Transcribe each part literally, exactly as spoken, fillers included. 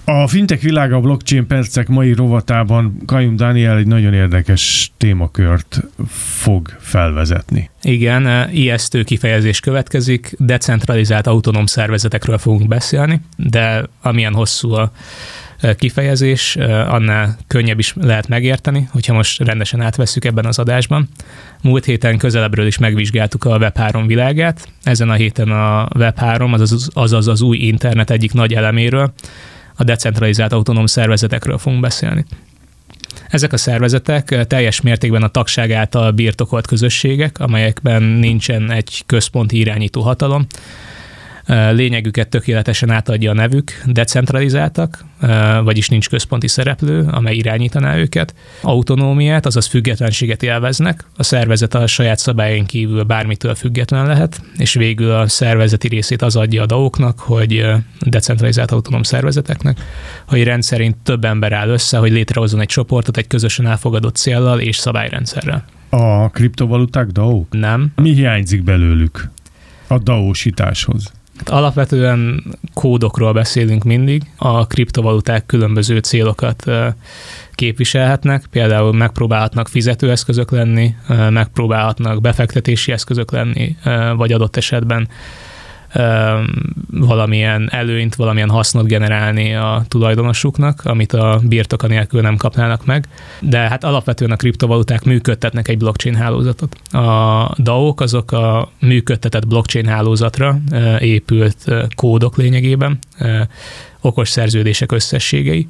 A fintech világa, a blockchain percek mai rovatában Kajum Dániel egy nagyon érdekes témakört fog felvezetni. Igen, ijesztő kifejezés következik, decentralizált autonóm szervezetekről fogunk beszélni, de amilyen hosszú a kifejezés, annál könnyebb is lehet megérteni, hogyha most rendesen átvesszük ebben az adásban. Múlt héten közelebbről is megvizsgáltuk a web három világát, ezen a héten a web három, azaz, azaz az új internet egyik nagy eleméről, a decentralizált autonóm szervezetekről fogunk beszélni. Ezek a szervezetek teljes mértékben a tagság által birtokolt közösségek, amelyekben nincsen egy központi irányító hatalom. Lényegüket tökéletesen átadja a nevük, decentralizáltak, vagyis nincs központi szereplő, amely irányítaná őket. Autonómiát, azaz függetlenséget élveznek, a szervezet a saját szabályain kívül bármitől független lehet, és végül a szervezeti részét az adja a dé á ó-knak, hogy decentralizált autonóm szervezeteknek, hogy rendszerint több ember áll össze, hogy létrehozzon egy csoportot egy közösen elfogadott céllal és szabályrendszerrel. A kriptovaluták dé á ó-k? Nem. Mi hiányzik belőlük a dé á ó-sításhoz? Alapvetően kódokról beszélünk mindig, a kriptovaluták különböző célokat képviselhetnek, például megpróbálhatnak fizetőeszközök lenni, megpróbálhatnak befektetési eszközök lenni, vagy adott esetben valamilyen előnyt, valamilyen hasznot generálni a tulajdonosuknak, amit a birtoka nélkül nem kapnának meg. De hát alapvetően a kriptovaluták működtetnek egy blockchain hálózatot. A dé á ó-k azok a működtetett blockchain hálózatra épült kódok lényegében, okos szerződések összességei,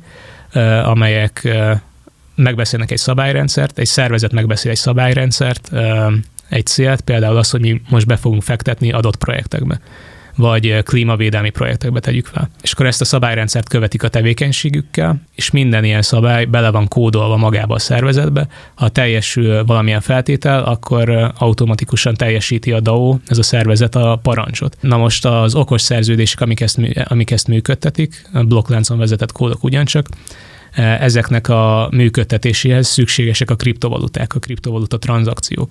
amelyek megbeszélnek egy szabályrendszert, egy szervezet megbeszél egy szabályrendszert, egy célt, például az, hogy mi most be fogunk fektetni adott projektekbe, vagy klímavédelmi projektekbe tegyük fel. És akkor ezt a szabályrendszert követik a tevékenységükkel, és minden ilyen szabály bele van kódolva magába a szervezetbe. Ha teljesül valamilyen feltétel, akkor automatikusan teljesíti a dé á ó, ez a szervezet a parancsot. Na most az okos szerződések, amik ezt, amik ezt működtetik, a blokkláncon vezetett kódok ugyancsak, ezeknek a működtetéséhez szükségesek a kriptovaluták, a kriptovaluta tranzakciók.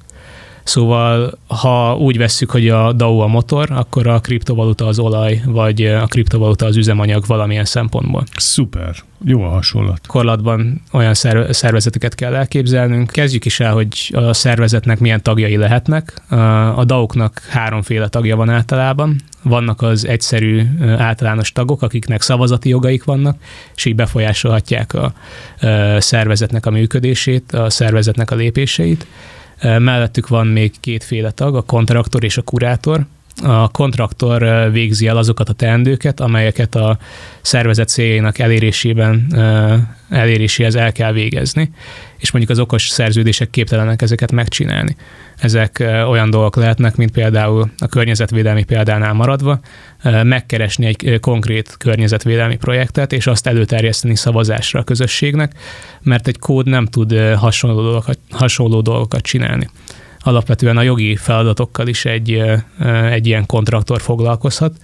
Szóval, ha úgy vesszük, hogy a dé á ó a motor, akkor a kriptovaluta az olaj, vagy a kriptovaluta az üzemanyag valamilyen szempontból. Szuper, jó a hasonlat. Korlatban olyan szervezeteket kell elképzelnünk. Kezdjük is el, hogy a szervezetnek milyen tagjai lehetnek. A dé á ó-knak háromféle tagja van általában. Vannak az egyszerű általános tagok, akiknek szavazati jogaik vannak, és így befolyásolhatják a szervezetnek a működését, a szervezetnek a lépéseit. Mellettük van még kétféle tag, a kontraktor és a kurátor. A kontraktor végzi el azokat a teendőket, amelyeket a szervezet céljainak elérésében, eléréséhez el kell végezni, és mondjuk az okos szerződések képtelenek ezeket megcsinálni. Ezek olyan dolgok lehetnek, mint például a környezetvédelmi példánál maradva, megkeresni egy konkrét környezetvédelmi projektet, és azt előterjeszteni szavazásra a közösségnek, mert egy kód nem tud hasonló dolgokat, hasonló dolgokat csinálni. Alapvetően a jogi feladatokkal is egy, egy ilyen kontraktor foglalkozhat.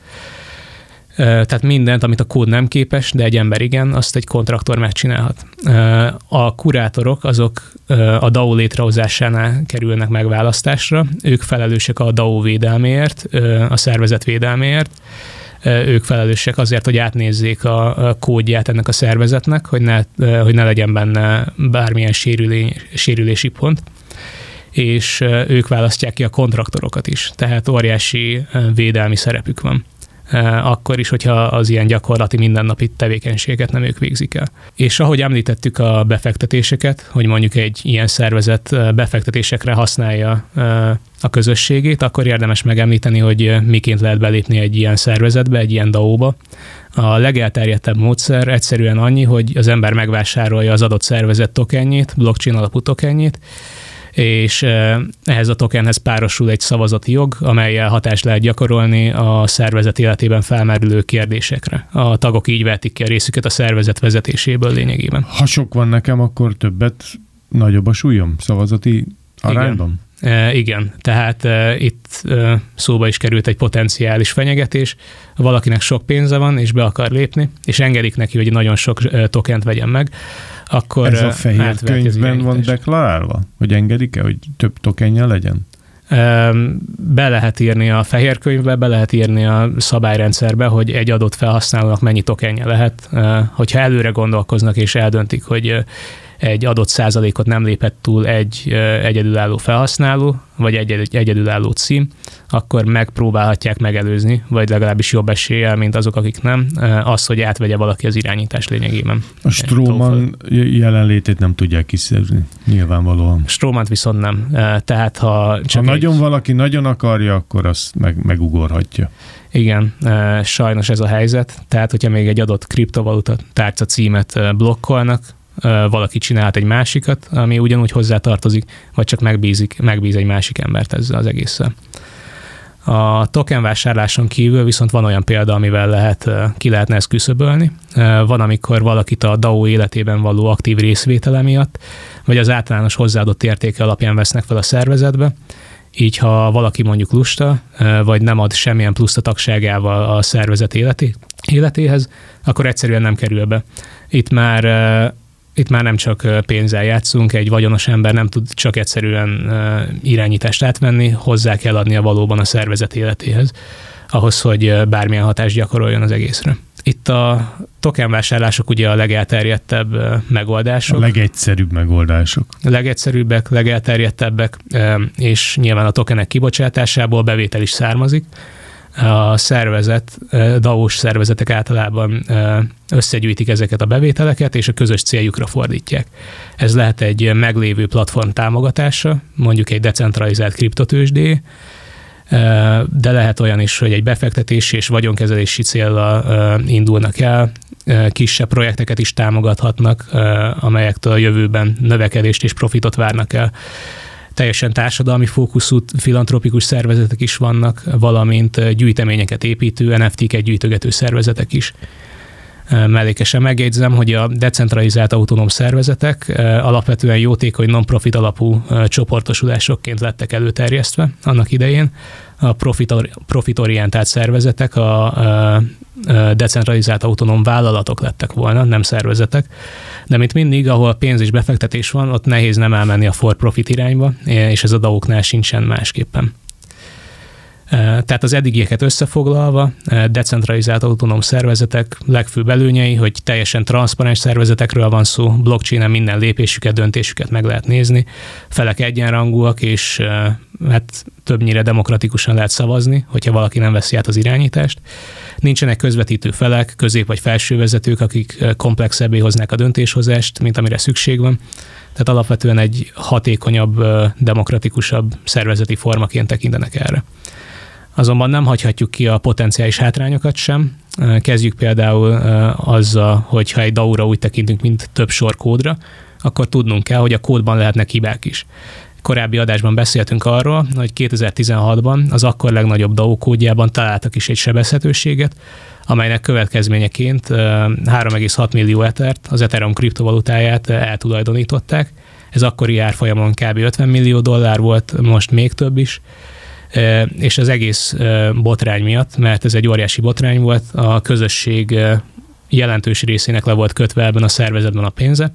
Tehát mindent, amit a kód nem képes, de egy ember igen, azt egy kontraktor megcsinálhat. A kurátorok azok a dé á ó létrehozásánál kerülnek megválasztásra, ők felelősek a dé á ó védelméért, a szervezet védelméért, ők felelősek azért, hogy átnézzék a kódját ennek a szervezetnek, hogy ne, hogy ne legyen benne bármilyen sérülé, sérülési pont, és ők választják ki a kontraktorokat is, tehát óriási védelmi szerepük van. Akkor is, hogyha az ilyen gyakorlati mindennapi tevékenységeket nem ők végzik el. És ahogy említettük a befektetéseket, hogy mondjuk egy ilyen szervezet befektetésekre használja a közösségét, akkor érdemes megemlíteni, hogy miként lehet belépni egy ilyen szervezetbe, egy ilyen dé á ó-ba. A legelterjedtebb módszer egyszerűen annyi, hogy az ember megvásárolja az adott szervezet tokenjét, blockchain alapú tokenjét, és ehhez a tokenhez párosul egy szavazati jog, amellyel hatást lehet gyakorolni a szervezet életében felmerülő kérdésekre. A tagok így vehetik ki a részüket a szervezet vezetéséből lényegében. Ha sok van nekem, akkor többet, nagyobb a súlyom szavazati arányban? Igen. E, igen, tehát e, itt e, szóba is került egy potenciális fenyegetés. Valakinek sok pénze van, és be akar lépni, és engedik neki, hogy nagyon sok e, tokent vegyen meg, akkor ez a fehér könyvben van deklarálva? Hogy engedik-e, hogy több tokenja legyen? Be lehet írni a fehér könyvbe, be lehet írni a szabályrendszerbe, hogy egy adott felhasználónak mennyi tokenje lehet. Hogyha előre gondolkoznak és eldöntik, hogy egy adott százalékot nem lépett túl egy egyedülálló felhasználó, vagy egy egyedülálló cím, akkor megpróbálhatják megelőzni, vagy legalábbis jobb eséllyel, mint azok, akik nem, az, hogy átvegye valaki az irányítás lényegében. A Stróman jelenlétét nem tudják kiszűrni, nyilvánvalóan. Strómant viszont nem. Tehát ha csak ha egy... nagyon valaki nagyon akarja, akkor azt meg, megugorhatja. Igen, sajnos ez a helyzet. Tehát, hogyha még egy adott kriptovaluta tárca címet blokkolnak, valaki csinált egy másikat, ami ugyanúgy hozzátartozik, vagy csak megbízik, megbíz egy másik embert ezzel az egésszel. A token vásárláson kívül viszont van olyan példa, amivel lehet, ki lehetne ezt küszöbölni. Van, amikor valakit a dé á o életében való aktív részvétele miatt, vagy az általános hozzáadott értéke alapján vesznek fel a szervezetbe. Így, ha valaki mondjuk lusta, vagy nem ad semmilyen pluszt a tagságával a szervezet életé, életéhez, akkor egyszerűen nem kerül be. Itt már Itt már nem csak pénzzel játszunk, egy vagyonos ember nem tud csak egyszerűen irányítást átvenni, hozzá kell adnia valóban a szervezet életéhez, ahhoz, hogy bármilyen hatást gyakoroljon az egészre. Itt a tokenvásárlások ugye a legelterjedtebb megoldások. A legegyszerűbb megoldások. A legegyszerűbbek, legelterjedtebbek, és nyilván a tokenek kibocsátásából bevétel is származik. A szervezet, dé á o-s szervezetek általában összegyűjtik ezeket a bevételeket, és a közös céljukra fordítják. Ez lehet egy meglévő platform támogatása, mondjuk egy decentralizált kriptotőzsdé, de lehet olyan is, hogy egy befektetési és vagyonkezelési céllal indulnak el, kisebb projekteket is támogathatnak, amelyektől a jövőben növekedést és profitot várnak el. Teljesen társadalmi fókuszú filantropikus szervezetek is vannak, valamint gyűjteményeket építő, en ef té-ket gyűjtögető szervezetek is. Mellékesen megjegyzem, hogy a decentralizált autonóm szervezetek alapvetően jótékony non-profit alapú csoportosulásokként lettek előterjesztve annak idején. A profitorientált szervezetek a decentralizált autonóm vállalatok lettek volna, nem szervezetek. De mint mindig, ahol pénz és befektetés van, ott nehéz nem elmenni a for-profit irányba, és ez a dé á o-knál sincsen másképpen. Tehát az eddigieket összefoglalva, decentralizált autonóm szervezetek legfőbb előnyei, hogy teljesen transzparens szervezetekről van szó, blockchainen minden lépésüket, döntésüket meg lehet nézni, felek egyenrangúak, és hát többnyire demokratikusan lehet szavazni, hogyha valaki nem veszi át az irányítást. Nincsenek közvetítő felek, közép- vagy felsővezetők, akik komplexebbé hoznák a döntéshozást, mint amire szükség van. Tehát alapvetően egy hatékonyabb, demokratikusabb szervezeti formaként tekintenek erre. Azonban nem hagyhatjuk ki a potenciális hátrányokat sem. Kezdjük például azzal, hogy ha egy dé á o-ra úgy tekintünk, mint több sor kódra, akkor tudnunk kell, hogy a kódban lehetnek hibák is. Korábbi adásban beszéltünk arról, hogy kétezer-tizenhatban az akkor legnagyobb dé á o kódjában találtak is egy sebezhetőséget, amelynek következményeként három egész hat millió ethert, az Ethereum kriptovalutáját eltulajdonították. Ez akkori árfolyamon kb. ötven millió dollár volt, most még több is. És az egész botrány miatt, mert ez egy óriási botrány volt, a közösség jelentős részének le volt kötve ebben a szervezetben a pénze.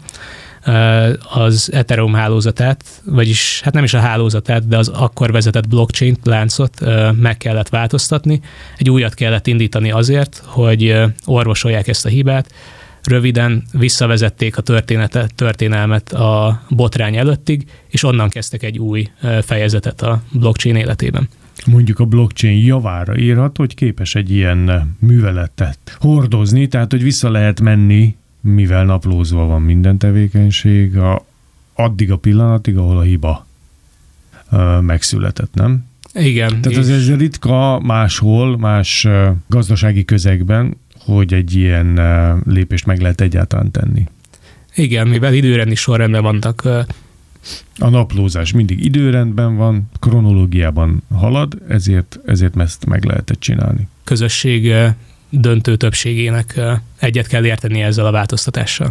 Az Ethereum hálózatát, vagyis hát nem is a hálózatát, de az akkor vezetett blockchain láncot meg kellett változtatni. Egy újat kellett indítani azért, hogy orvosolják ezt a hibát. Röviden visszavezették a történetet, történelmet a botrány előttig, és onnan kezdtek egy új fejezetet a blockchain életében. Mondjuk a blockchain javára írhat, hogy képes egy ilyen műveletet hordozni, tehát hogy vissza lehet menni, mivel naplózva van minden tevékenység, a, addig a pillanatig, ahol a hiba ö, megszületett, nem? Igen. Tehát az ez ritka máshol, más gazdasági közegben, hogy egy ilyen lépést meg lehet egyáltalán tenni. Igen, mivel időrendi sorrendben vannak. A naplózás mindig időrendben van, kronológiában halad, ezért, ezért ezt meg lehetett csinálni. Közösség döntő többségének egyet kell érteni ezzel a változtatással.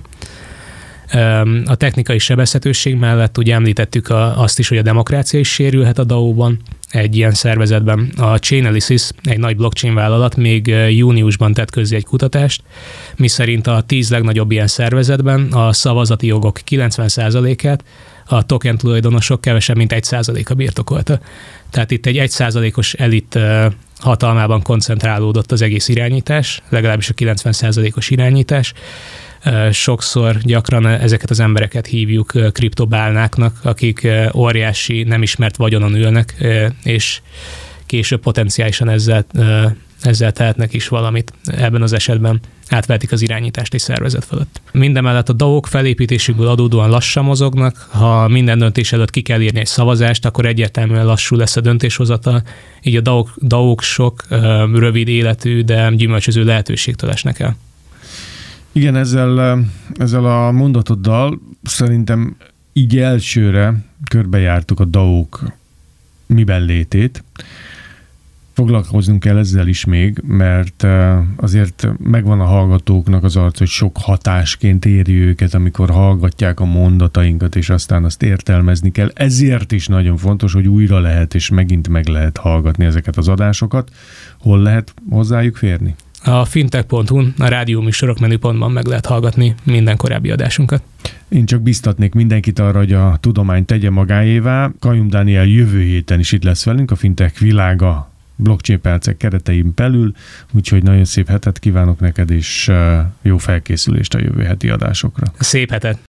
A technikai sebezhetőség mellett ugye említettük azt is, hogy a demokrácia is sérülhet a dé á o-ban, egy ilyen szervezetben. A Chainalysis, egy nagy blockchain vállalat még júniusban tett közzé egy kutatást, miszerint a tíz legnagyobb ilyen szervezetben a szavazati jogok kilencven százalékát a token tulajdonosok kevesebb, mint egy százaléka birtokolta. Tehát itt egy egy százalékos elit hatalmában koncentrálódott az egész irányítás, legalábbis a kilencven százalékos irányítás. Sokszor gyakran ezeket az embereket hívjuk kriptobálnáknak, akik óriási, nem ismert vagyonon ülnek, és később potenciálisan ezzel, ezzel tehetnek is valamit. Ebben az esetben átvehetik az irányítást egy szervezet fölött. Mindemellett a dá ó-k felépítésükből adódóan lassan mozognak, ha minden döntés előtt ki kell írni egy szavazást, akkor egyértelműen lassú lesz a döntéshozatal, így a dá ó-k, dá ó-k sok rövid életű, de gyümölcsöző lehetőségtől esnek el. Igen, ezzel, ezzel a mondatoddal szerintem így elsőre körbejártuk a dá ó-k miben létét. Foglalkoznunk kell ezzel is még, mert azért megvan a hallgatóknak az arc, hogy sok hatásként éri őket, amikor hallgatják a mondatainkat, és aztán azt értelmezni kell. Ezért is nagyon fontos, hogy újra lehet, és megint meg lehet hallgatni ezeket az adásokat. Hol lehet hozzájuk férni? A fintech pont hu-n, a rádió műsorok menüpontban meg lehet hallgatni minden korábbi adásunkat. Én csak biztatnék mindenkit arra, hogy a tudományt tegye magáévá. Kajum Dániel jövő héten is itt lesz velünk, a fintech világa blockchain percek keretein belül, úgyhogy nagyon szép hetet kívánok neked, és jó felkészülést a jövő heti adásokra. Szép hetet!